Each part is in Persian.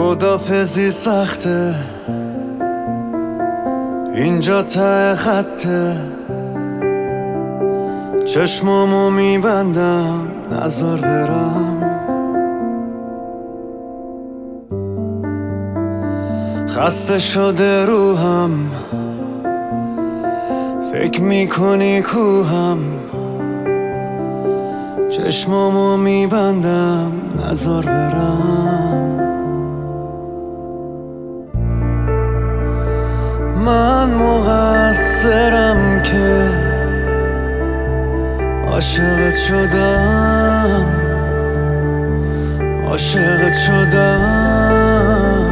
خدافزی سخته، اینجا ته خطه، چشمامو میبندم نذار برم. خسته شده روحم، فکر میکنی کوهم، چشمامو میبندم نذار برم. من مقصرم که عاشقت شدم، عاشقت شدم،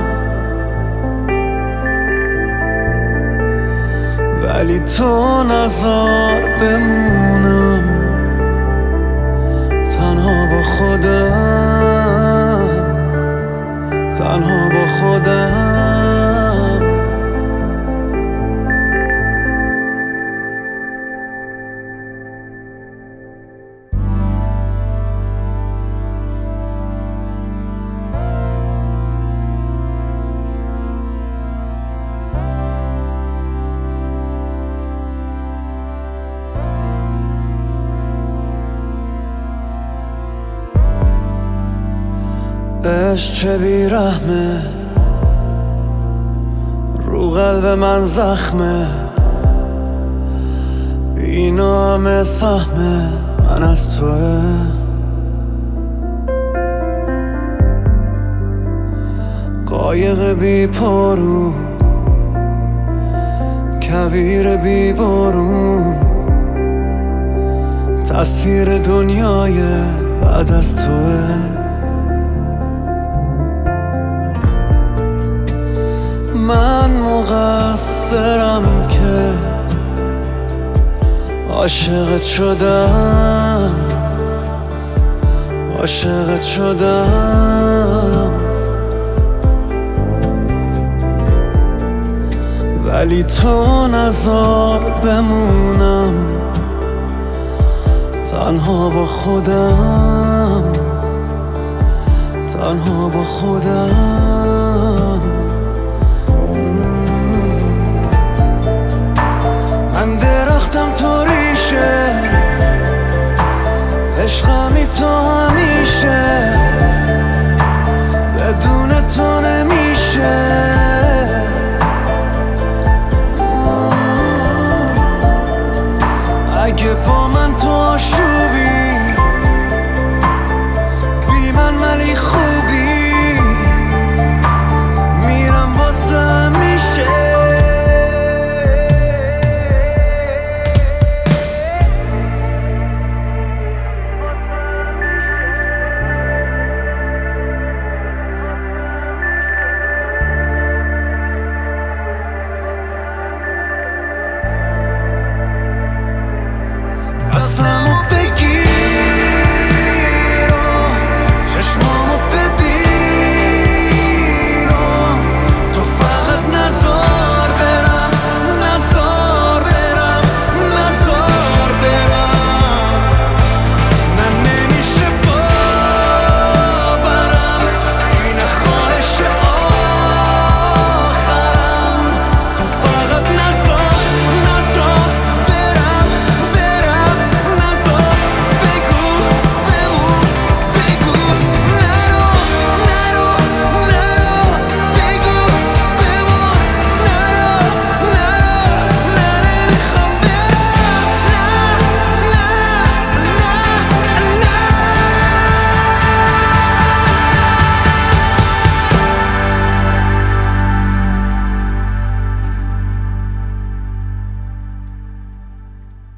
ولی تو نذار بمونم تنها با خودم، تنها با خودم. عشق چه بیرحمه، رو قلب من زخمه، اینا همه سهمه من از توه. قایق بی پارو، کویر بی بارون، تصویر دنیای بعد از توه. من مقصرم که عاشقت شدم، عاشقت شدم، ولی تو نذار بمونم تنها با خودم، تنها با خودم. من درختم تو ریشه، عشقمی تو همیشه، بدون تو نمیشه. اگه با من تو آشوبی، بی من ولی خوب